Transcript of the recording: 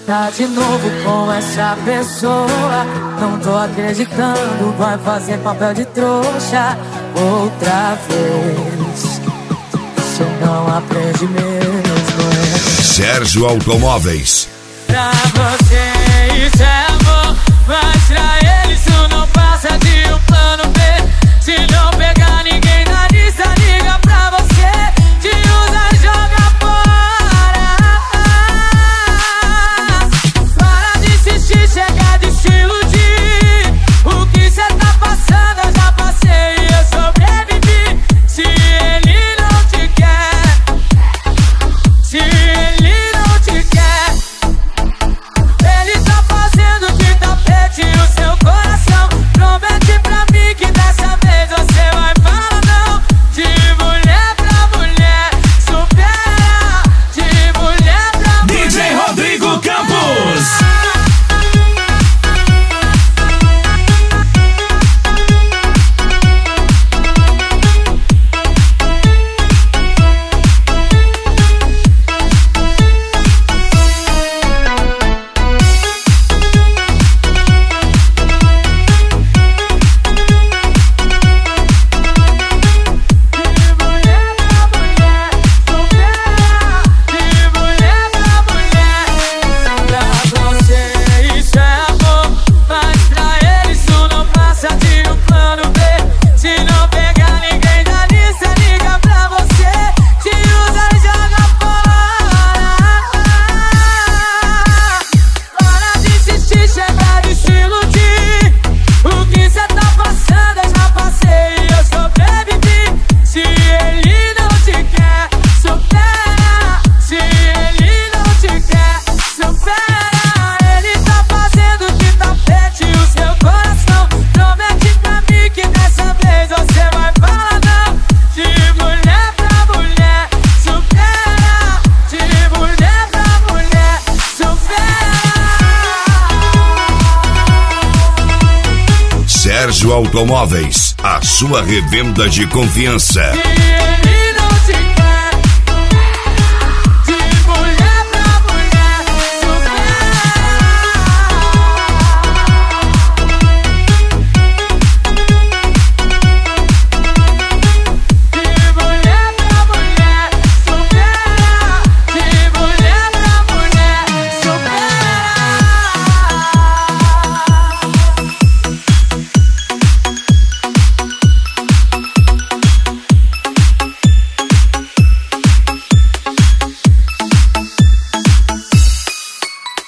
tá de novo com essa pessoa. Não tô acreditando, vai fazer papel de trouxa outra vez. Você não aprende mesmo. Sérgio Automóveis. Pra você isso é amor, mas pra ele isso não passa de um plano B. Se não pegar ninguém na lista, liga pra você, te usa e joga fora. Para de insistir, chega de se iludir. O que cê tá passando eu já passei e eu sobrevivi. Se ele não te quer, se ele não te quer, ele tá fazendo de tapete o seu coração. Promete pra mim que dessa vez você vai falar não. De mulher pra mulher, supera. De mulher pra mulher. DJ Rodrigo Campos. Sérgio Automóveis, a sua revenda de confiança.